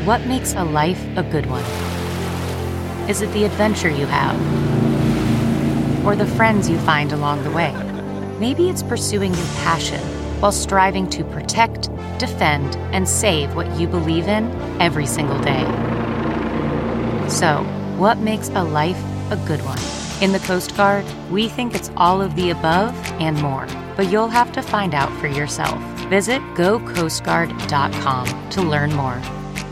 What makes a life a good one? Is it the adventure you have? Or the friends you find along the way? Maybe it's pursuing your passion while striving to protect, defend, and save what you believe in every single day. So, what makes a life a good one? In the Coast Guard, we think it's all of the above and more, but you'll have to find out for yourself. Visit gocoastguard.com to learn more.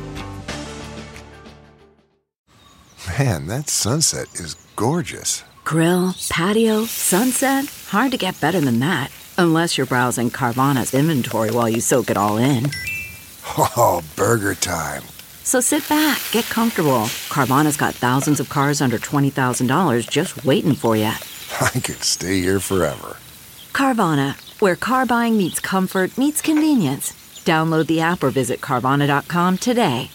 Man, that sunset is gorgeous. Grill, patio, sunset. Hard to get better than that. Unless you're browsing Carvana's inventory while you soak it all in. Oh, burger time. So sit back, get comfortable. Carvana's got thousands of cars under $20,000 just waiting for you. I could stay here forever. Carvana, where car buying meets comfort meets convenience. Download the app or visit Carvana.com today.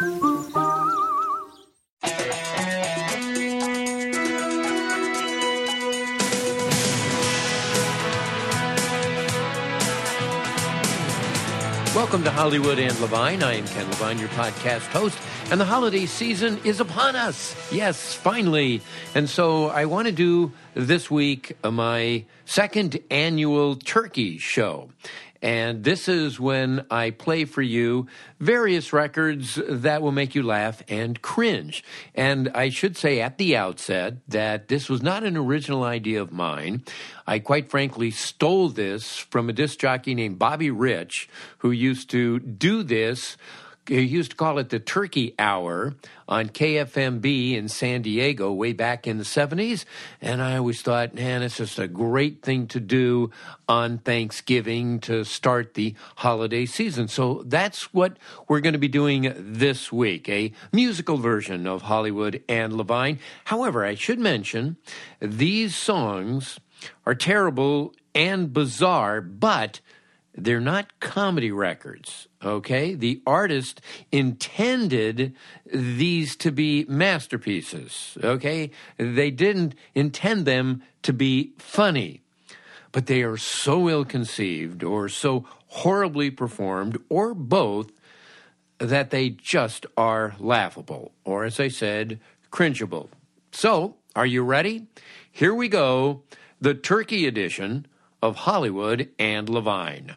Welcome to Hollywood and Levine. I am Ken Levine, your podcast host, and the holiday season is upon us. Yes, finally. And so I want to do this week my second annual turkey show. And this is when I play for you various records that will make you laugh and cringe. And I should say at the outset that this was not an original idea of mine. I quite frankly stole this from a disc jockey named Bobby Rich, who used to do this. He used to call it the Turkey Hour on KFMB in San Diego way back in the 70s. And I always thought, man, it's just a great thing to do on Thanksgiving to start the holiday season. So that's what we're going to be doing this week, a musical version of Hollywood and Levine. However, I should mention these songs are terrible and bizarre, but they're not comedy records, okay? The artist intended these to be masterpieces, okay? They didn't intend them to be funny, but they are so ill-conceived or so horribly performed or both that they just are laughable or, as I said, cringeable. So, are you ready? Here we go, the turkey edition of Hollywood and Levine.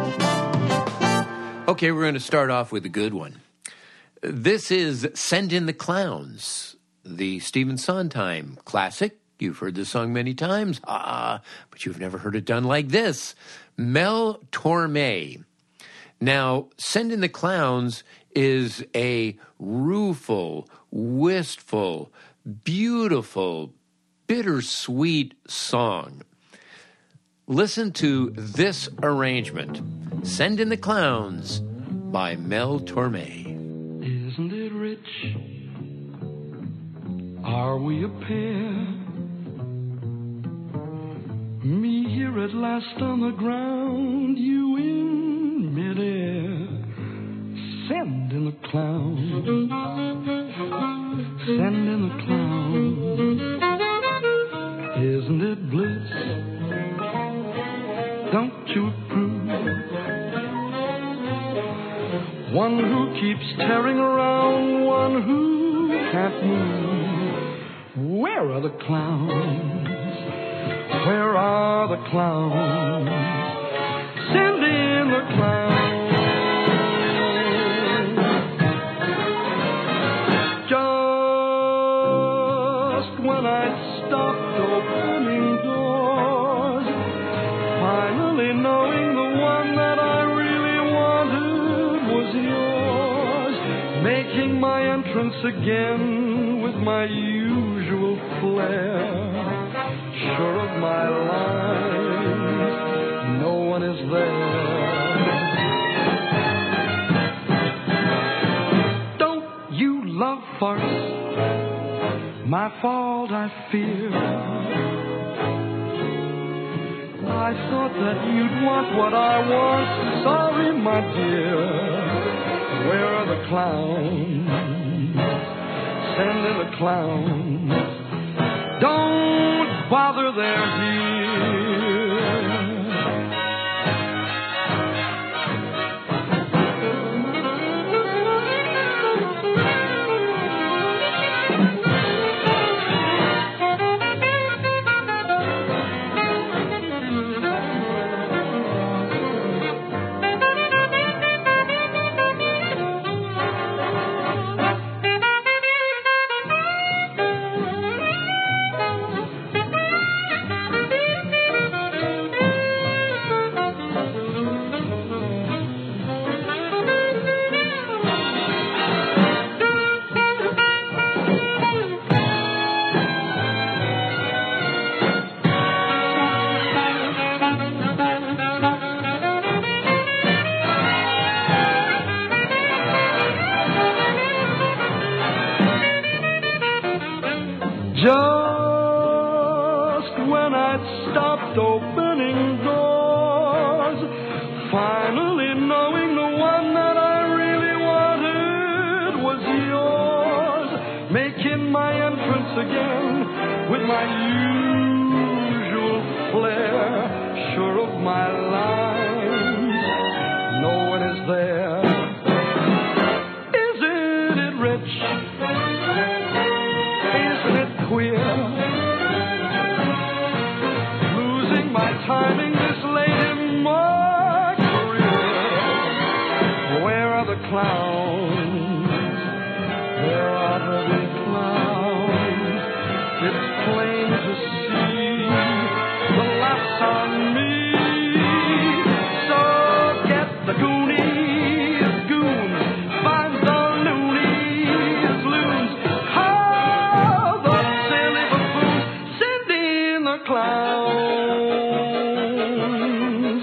Okay, we're going to start off with a good one. This is Send in the Clowns, the Stephen Sondheim classic. You've heard this song many times, but you've never heard it done like this. Mel Torme. Now, Send in the Clowns is a rueful, wistful, beautiful, bittersweet song. Listen to this arrangement, Send in the Clowns by Mel Torme. Isn't it rich? Are we a pair? Me here at last on the ground, you in midair. Send in the clowns. Send in the clowns. Isn't it bliss? Don't you approve? One who keeps tearing around, one who can't move. Where are the clowns? Where are the clowns? Send in the clowns. Just when I stopped opening doors, finally knowing the one that I really wanted was yours, making my entrance again with my usual flair, sure of my lines, no one is there. Don't you love farce? My fault, I fear. I thought that you'd want what I want. Sorry, my dear. Where are the clowns? Send in the clowns. Don't bother, they're here. opening doors, finally knowing the one that I really wanted was yours, making my entrance again with my usual flair, sure of my lines, no one is there. Isn't it rich? Isn't it queer? Losing my timing this late in my career. Where are the clowns? Where are the clowns? It's plain to see the laughs on me. So get the Goonies goons, find the loonies loons, call the silly buffoons, send in the clowns.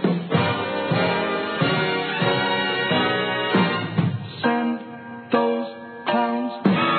Send those clowns.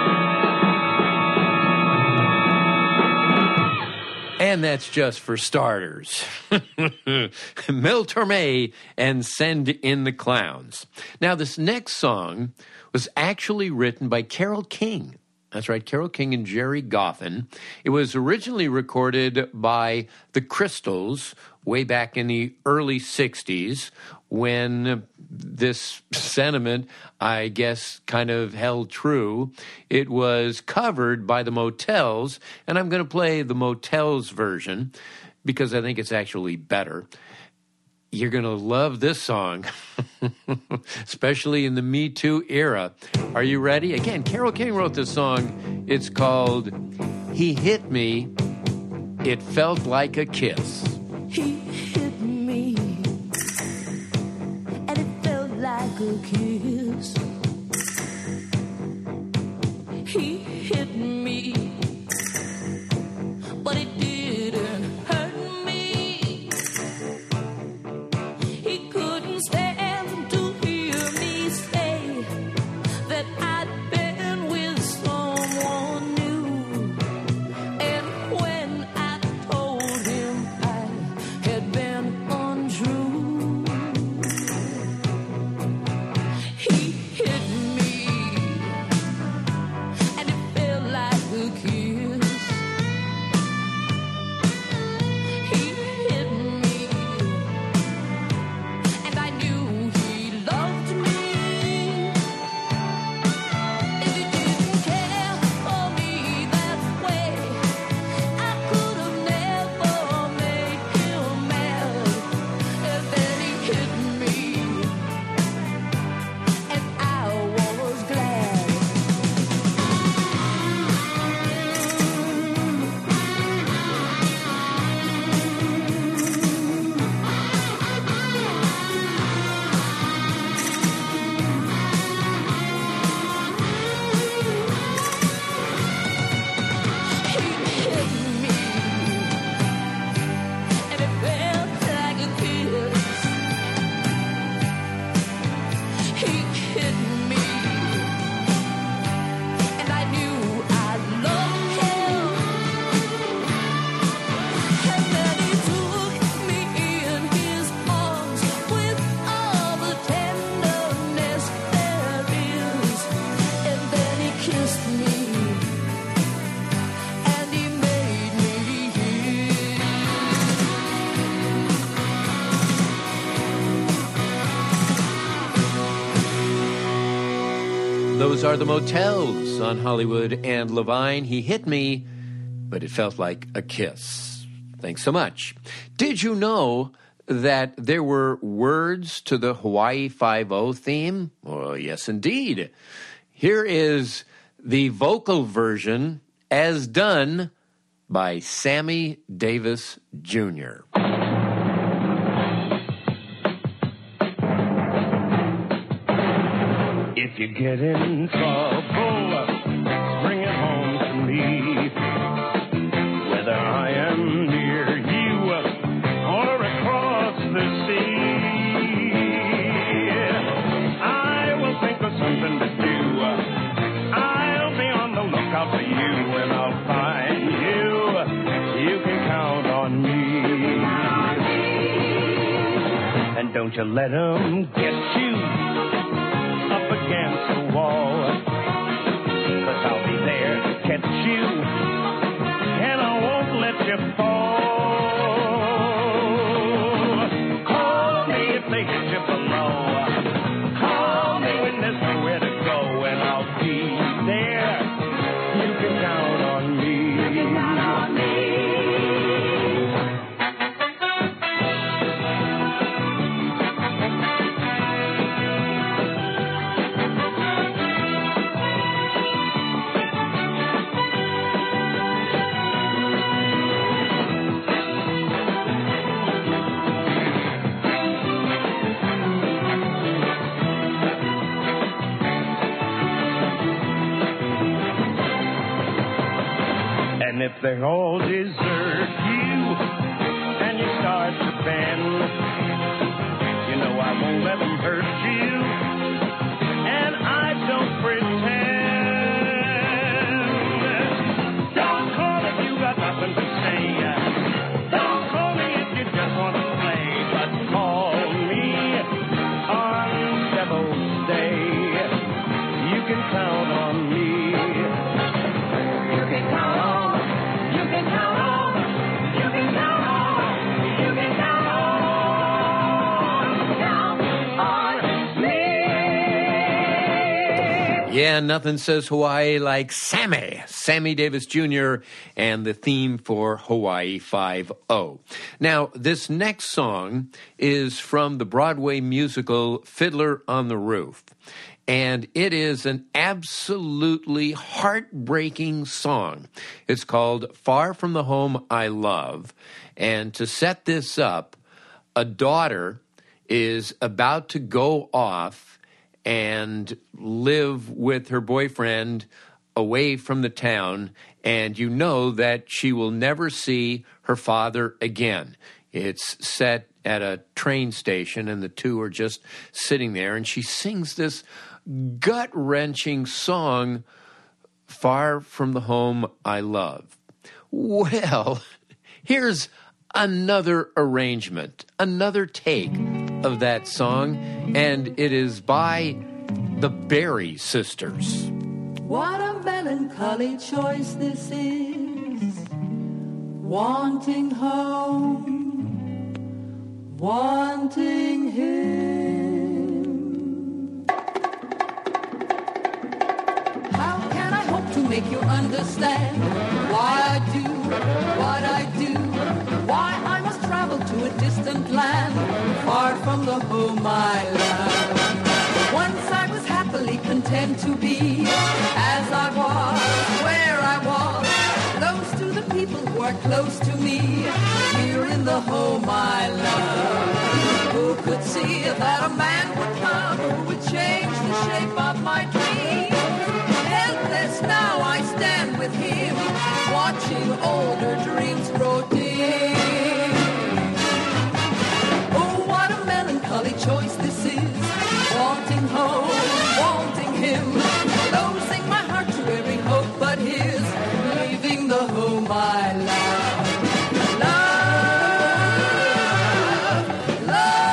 And that's just for starters. Mel Torme and Send in the Clowns. Now, this next song was actually written by Carole King. That's right, Carole King and Jerry Goffin. It was originally recorded by the Crystals way back in the early 60s when this sentiment, I guess, kind of held true. It was covered by the Motels, and I'm going to play the Motels version because I think it's actually better. You're going to love this song, especially in the Me Too era. Are you ready? Again, Carole King wrote this song. It's called He Hit Me, It Felt Like a Kiss. He hit me, and it felt like a kiss. He hit me, but it didn't hurt me. He couldn't stand to hear me say that I'd been with someone new. And when I told him I had been untrue, he hit me, and it felt like a kiss. He hit me, and I knew he loved me. If he didn't care for me that way, I could have never made him mad. And then he hit me, and I was glad. He hit me, and it felt like a kiss. He hit me, and I knew I loved him. And then he took me in his arms with all the tenderness there is. And then he kissed me, and he made me his. Those are the Motels on Hollywood and Levine. He hit me, but it felt like a kiss. Thanks so much. Did you know that there were words to the Hawaii Five-0 theme? Well, yes, indeed. Here is the vocal version as done by Sammy Davis Jr. If you get in trouble, bring it home to me. Whether I am near you or across the sea, I will think of something to do. I'll be on the lookout for you, and I'll find you. You can count on me. Don't you let 'em get you up against the wall. 'Cause I'll be there to catch you, and I won't let you fall. Call me if they hit you below. Call me when there's nowhere to go, and I'll be there. You can count on me. You can count on me. And if they all desert you and you start to bend, you know I won't let them hurt you, and I don't pretend. Don't call if you got nothing to say. Don't call me if you just want to play, but call me on Devil's Day. You can count on me. You can count on. You can count on. You can count on. You can count on me. Yeah, nothing says Hawaii like Sammy Davis Jr. and the theme for Hawaii 5-0. Now, this next song is from the Broadway musical Fiddler on the Roof. And it is an absolutely heartbreaking song. It's called Far From the Home I Love. And to set this up, a daughter is about to go off and live with her boyfriend away from the town, and you know that she will never see her father again. It's set at a train station, and the two are just sitting there, and she sings this gut-wrenching song, Far From the Home I Love. Well, here's another arrangement, another take of that song, and it is by the Berry Sisters. What a melancholy choice this is. Wanting home, wanting him. How can I hope to make you understand why I do what I do? Why I must travel to a distant land, far from the home I love. Once I was happily content to be as I was, where I was, close to the people who are close to me, here in the home I love. Who could see that a man would come who would change the shape of my dreams? Helpless now I stand with him, watching older dreams grow dim. Oh, what a melancholy choice this is. Wanting home, wanting him, closing my heart to every hope but his, leaving the home I love. Love,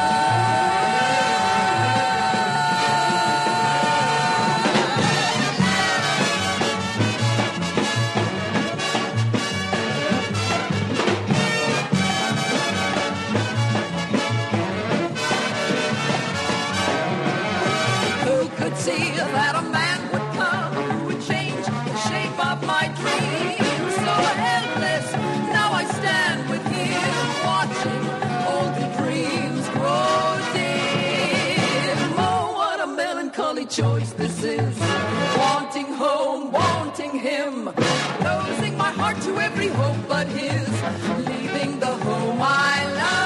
see that a man would come who would change the shape of my dreams. So helpless, now I stand with him, watching older dreams grow dim. Oh, what a melancholy choice this is. Wanting home, wanting him, closing my heart to every hope but his, leaving the home I love.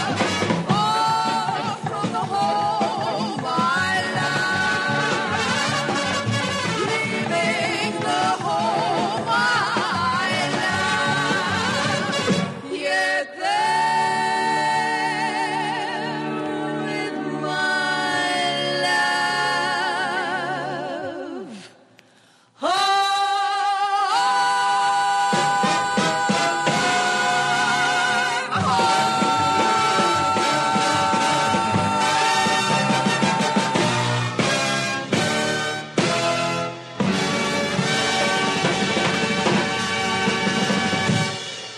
Far from the home I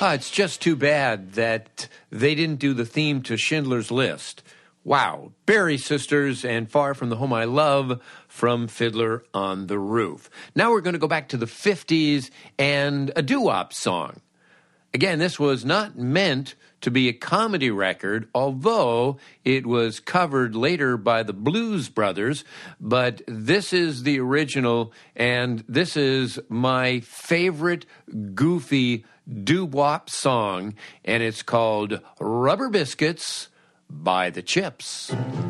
It's just too bad that they didn't do the theme to Schindler's List. Wow. Berry Sisters and Far From the Home I Love from Fiddler on the Roof. Now we're going to go back to the 50s and a doo-wop song. Again, this was not meant to be a comedy record, although it was covered later by the Blues Brothers, but this is the original, and this is my favorite goofy doo-wop song, and it's called Rubber Biscuits by the Chips.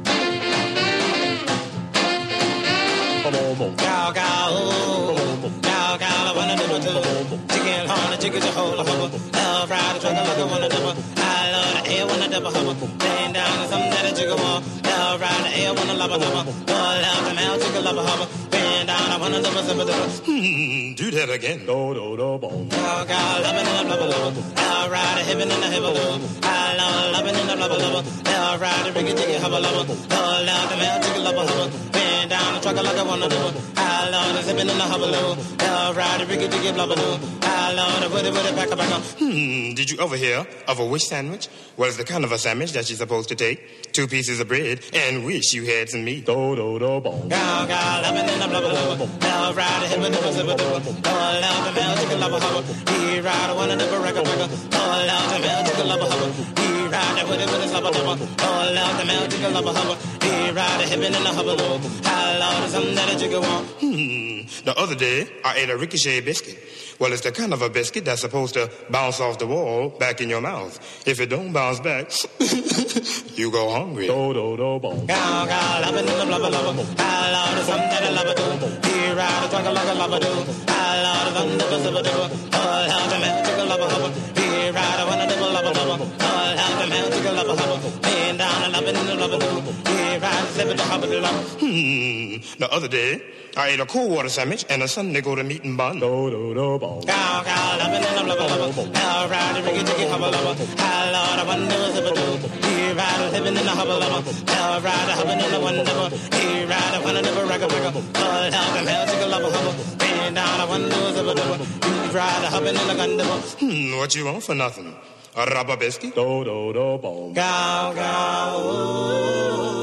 Cow, cow, cow, cow, I wanna do it. Chicken, honey, chicken, a whole hubba. Love, ride, a truck, like a wanna double. I love the air, wanna double hubba. Laying down on something that a chicken want. Love, ride, the air, wanna love a hubba. Love, love, the mouth, chicken, love a hubba. Laying down, I wanna double, double, double. Do that again. Do, do, do, boom. Cow, cow, loving in the blubber, blubber. Love, ride, a hippin' in the hibble, blubber. I love loving in the blubber, blubber. Love, ride, a riggy, chicken, hubba, blubber. Love, love, the mouth, chicken, love a hubba. Laying down, a truck, like a wanna do. I love the zipping in the hubbaloo. Love ride the riggy diggy blubbaloo. I love the woody woody back back. Did you ever hear of a wish sandwich? Well, it's the kind of a sandwich that you're supposed to take 2 pieces of bread and wish you had some meat. Do, do, do, boom. Cow, cow, loving in the blubbaloo. Love ride the hippin' in the zippaloo. Oh, love the male chicken love a hubba. He ride the one in the baraka baraka. Oh, love the male chicken love a hubba. He ride the woody woody slubba dubba. Oh, love the male chicken love a hubba. He ride the hippin' in the hubbaloo. I love the something that a chicken want. The other day, I ate a ricochet biscuit. Well, it's the kind of a biscuit that's supposed to bounce off the wall back in your mouth. If it don't bounce back, you go hungry. Do, do, do, boom. Cow, cow, loving in the blubber, blubber. I love the something that a lover do. He ride the truck like a lover do. I love the something that a lover do. Oh, love the man, chicken lover, hubba. He ride the one of the lover, lover. Oh, love the man, chicken lover, hubba. Laying down and loving in the blubber do. He ride the slipping the hubba do. The other day, I ate a cold water sandwich and a Sunday go to meat and bun. Do, do, do, boom. Cow, cow, loving in the blubber, blubber. Now ride the riggy diggy hubba, lover. I love the one that a do. He ride the living in the hubba, lover. Now ride the hubbing in the one double. He ride the one of the baraka baraka. Oh, love the man, chicken lover, hubba. Laying down the one that a double. He ride the hubbing in the gun double. What you want for nothing? A rubber biscuit? Do, do, do, boom. Cow, cow,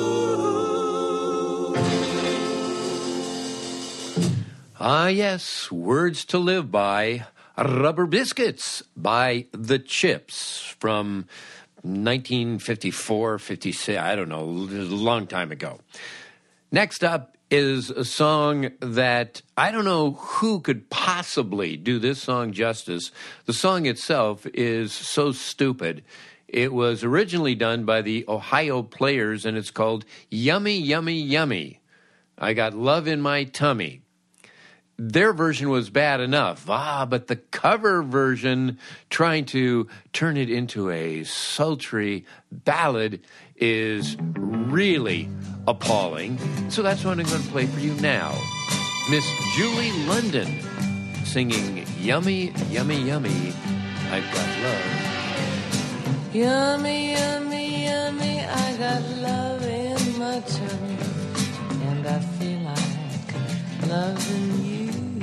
Ah, yes, Words to Live By, Rubber Biscuits by the Chips from 1954, 56, I don't know, a long time ago. Next up is a song that I don't know who could possibly do this song justice. The song itself is so stupid. It was originally done by the Ohio Players, and it's called Yummy, Yummy, Yummy. I Got Love in My Tummy. Their version was bad enough, but the cover version, trying to turn it into a sultry ballad, is really appalling. So that's what I'm going to play for you now. Miss Julie London singing Yummy, Yummy, Yummy, I've Got Love. Yummy, yummy, yummy, I got love in my tummy, and I feel like loving you.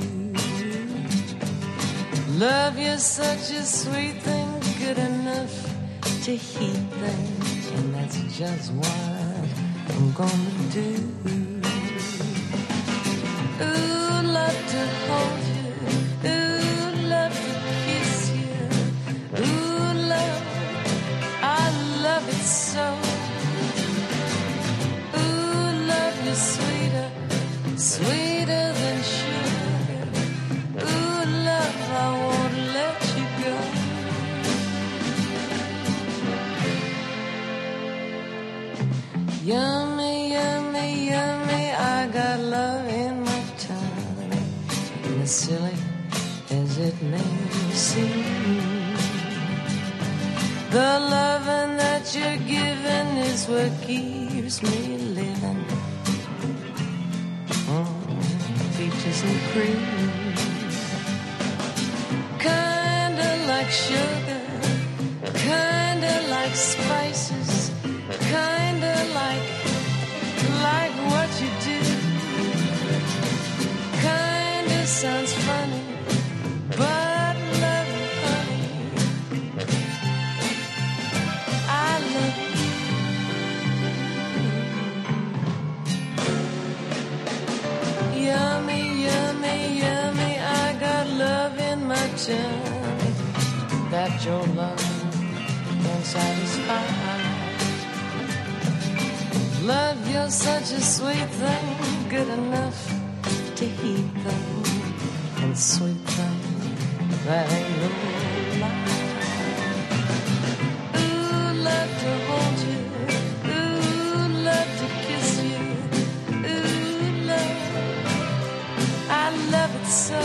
Love you such a sweet thing, good enough to heat things, and that's just what I'm gonna do. Ooh, love to hold you, ooh, love to kiss you, ooh, love, I love it so. Ooh, love you sweeter, sweeter than sugar. Ooh, love, I won't let you go. Yummy, yummy, yummy, I got love in my tummy. And as silly as it may seem, the loving that you're giving is what keeps me living. Peaches and cream, kinda like sugar, kinda like spices, kinda like what you do. Kinda sounds funny, but love you, honey, certain that your love can satisfy. Love, you're such a sweet thing, good enough to heat them and sweet them. That ain't no lie. Ooh, love to hold you. Ooh, love to kiss you. Ooh, love, I love it so.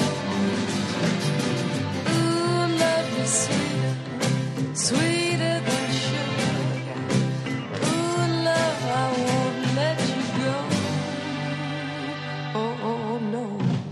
Ooh, love is sweeter, sweeter than sugar. Ooh, love, I won't let you go. Oh, oh, no.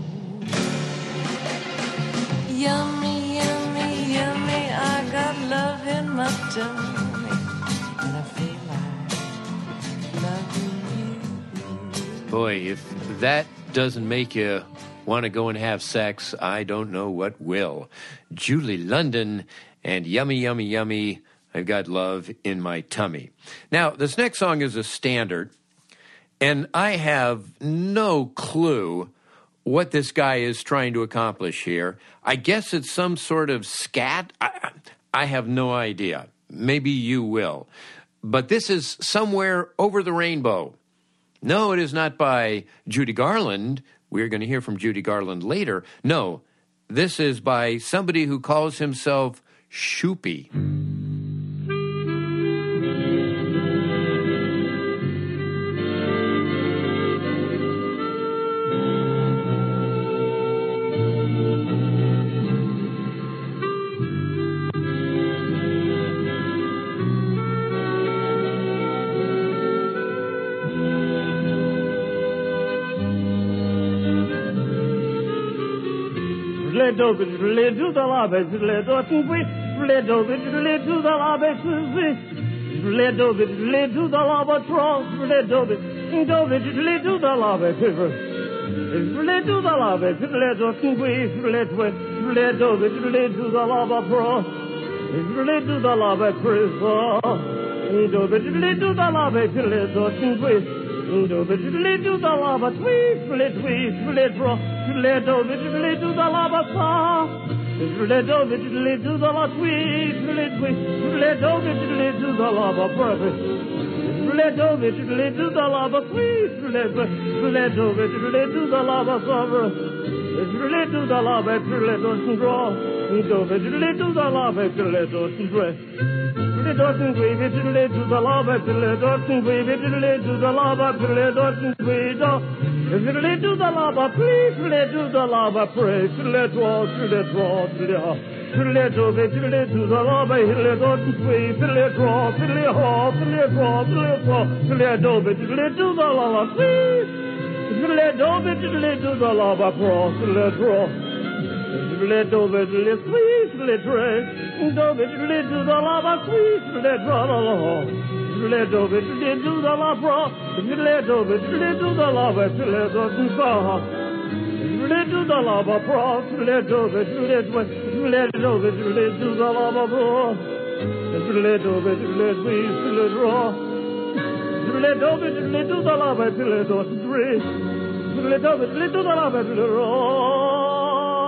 Yummy, yummy, yummy, I got love in my tummy, and I feel like loving you. Boy, if that doesn't make you want to go and have sex, I don't know what will. Julie London and Yummy, Yummy, Yummy, I've got love in my tummy. Now, this next song is a standard, and I have no clue what this guy is trying to accomplish here. I guess it's some sort of scat. I have no idea. Maybe you will. But this is Somewhere Over the Rainbow. No, it is not by Judy Garland. We're going to hear from Judy Garland later. No, this is by somebody who calls himself Shoopy. Do the lobby, do we do the lobby, do the albatross, do the lobby, do the lobby, do we do the albatross, do the lobby, do the lobby, do the lava tweet, do the lava saw, do the la tweet, do the lava purpose, do the lava tweet, do the lava summer, do the lava draw, do the lava dress. Doesn't wave it to the lava, to doesn't wave it to the lava, to doesn't wave it to the lava, please let to the lava, pray, to let draw, to let draw, to let over to the lava, let doesn't wave, to let draw, to let draw, to let draw, to let over to the lava, please, to let over to the lava, cross, to let draw. Let over to the sweet, let dress, over to the lava, sweet, let draw the law. Let over to the lava, let over to the lava, let us go. Let to the lava, let over to let over to the lava, let over to let we let draw. Let over to the lava, let us dress. Let over to the lava, let draw.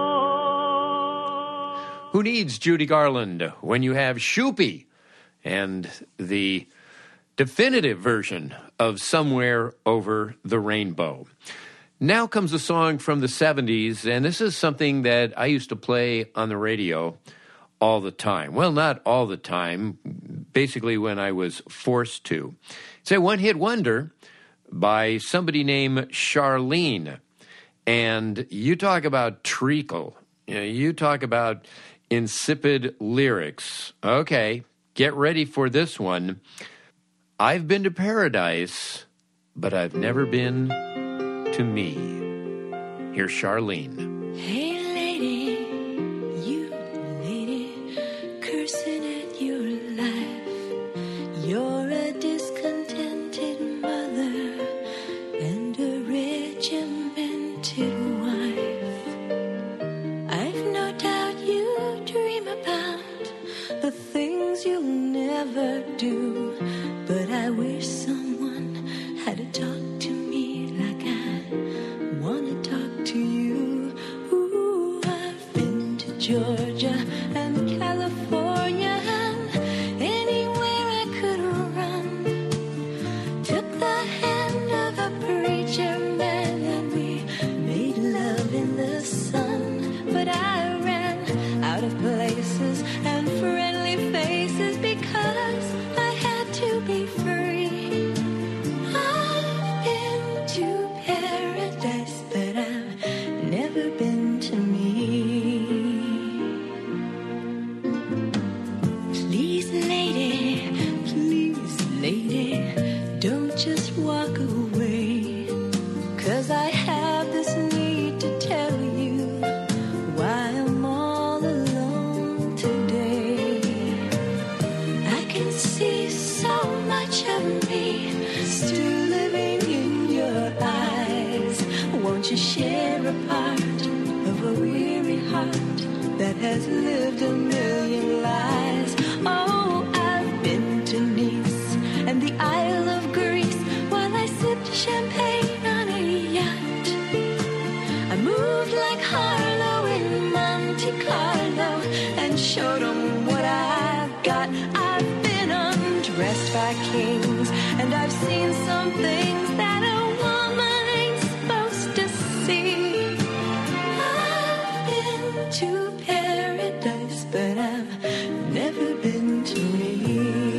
Who needs Judy Garland when you have Shoopy and the definitive version of Somewhere Over the Rainbow? Now comes a song from the 70s, and this is something that I used to play on the radio all the time. Well, not all the time, basically when I was forced to. It's a one-hit wonder by somebody named Charlene. And you talk about treacle. You talk about insipid lyrics. Okay, get ready for this one. I've been to paradise, but I've never been to me. Here's Charlene. Hey lady, you lady, cursing at your life. You're a discontented mother and a regimented wife. I've no doubt you dream about the things you'll never do, but I wish someone had to talk to me like I wanna talk to you. Ooh, I've been to Georgia. to share a part of a weary heart that has lived a million lives. Oh, I've been to Nice and the Isle of Greece while I sipped champagne on a yacht. I moved like Harlow in Monte Carlo and showed 'em what I've got. I've been undressed by kings and I've seen some things that a woman ain't supposed to see. I've been to paradise, but I've never been to me.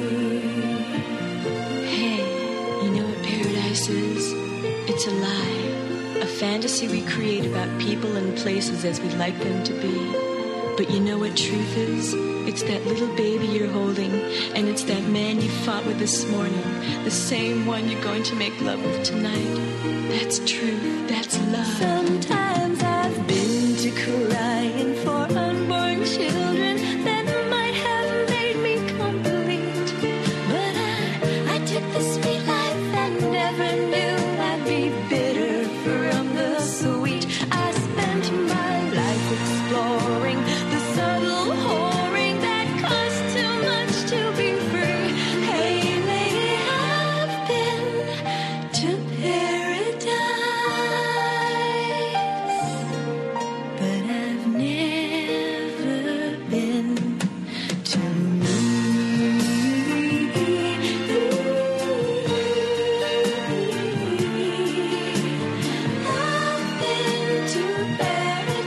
Hey, you know what paradise is? It's a lie. A fantasy we create about people and places as we'd like them to be. But you know what truth is? It's that little baby you're holding, and it's that man you fought with this morning, the same one you're going to make love with tonight. That's truth. That's love. Sometimes I've been to crying for unborn children that might have made me complete. But I took the sweet life and never knew I'd be bitter from the sweet. I spent my life exploring the subtle whoring that costs too much to be free. Hey, lady, I've been to paradise, but I've never been to me. I've been to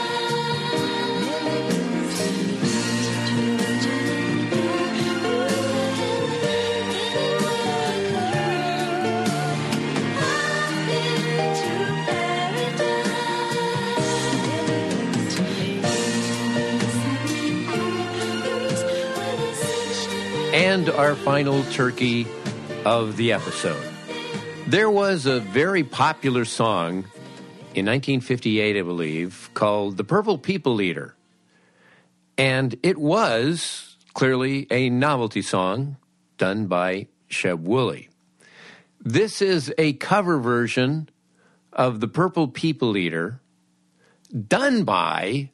And our final turkey of the episode. There was a very popular song in 1958, I believe, called The Purple People Eater. And it was clearly a novelty song done by Sheb Wooley. This is a cover version of The Purple People Eater done by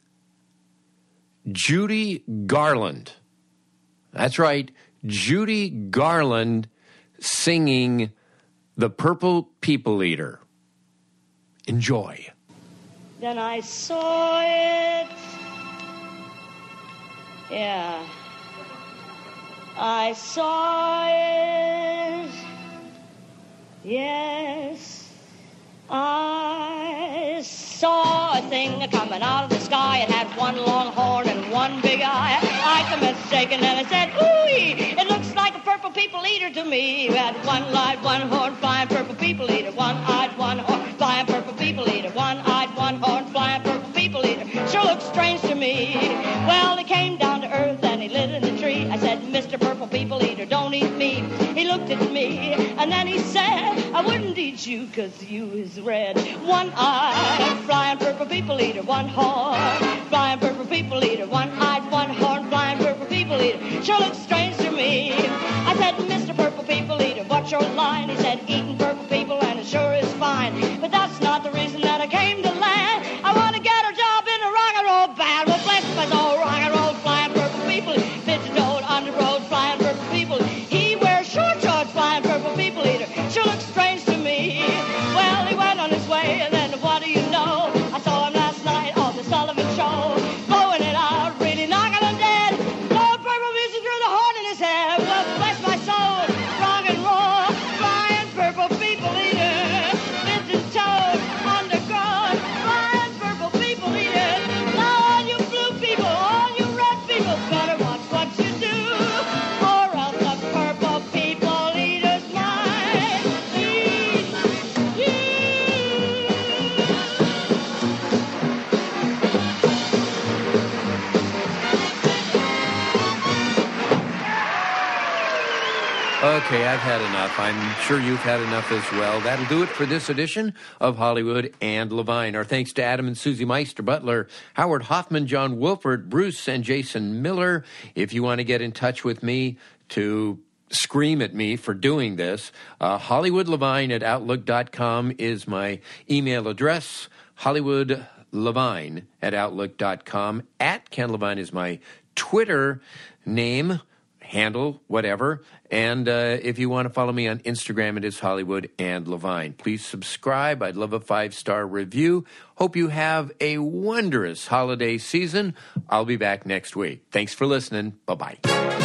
Judy Garland. That's right, Judy Garland singing The Purple People Eater. Enjoy. Then I saw it. Yeah. I saw it. Yes. I saw a thing coming out of the sky. It had one long horn and one big eye. I commenced shaking and I said, ooh, it looks like a purple people eater to me. It had one-eyed, one-horn, flying purple people eater. One-eyed, one-horn, flying purple people eater. One-eyed, one-horn, flying purple people eater. Sure looks strange to me. Well, he came down to earth and he lit in the tree. I said, Mr. Purple People Eater, don't eat me. He looked at me and then he said, I wouldn't eat you 'cause you is red. One-eyed, flying purple people eater. One horn, flying purple people eater. One-eyed, one horn, flying purple people eater. Sure looks strange to me. I said, Mr. Purple People Eater, what's your line? He said, eating purple people and it sure is fine. But that's not the reason that I came to land. I want to get a job in a rock and roll band. Well, bless my soul, rock and roll, flying purple people. Pigeon toed on the road, flying purple people. He wears short shorts, flying purple people eater. Sure looks strange to me. Well, he went on his way, and then what do you know? I saw him last night on the Sullivan Show, blowing it out, really knocking him dead. Blowing purple music through the horn in his head. Well, bless my soul, rock and roll, flying purple people eater. Pigeon toed underground, flying purple people eater. Now all you blue people, all you red people, better watch what you do, or else the purple people eaters might eat you. Okay, I've had enough. I'm sure you've had enough as well. That'll do it for this edition of Hollywood and Levine. Our thanks to Adam and Susie Meister Butler, Howard Hoffman, John Wilford, Bruce, and Jason Miller. If you want to get in touch with me to scream at me for doing this. HollywoodLevine@outlook.com is my email address. HollywoodLevine@outlook.com. @Ken Levine is my Twitter name, handle, whatever. And if you want to follow me on Instagram, it is Hollywood and Levine. Please subscribe. I'd love a 5-star review. Hope you have a wondrous holiday season. I'll be back next week. Thanks for listening. Bye-bye.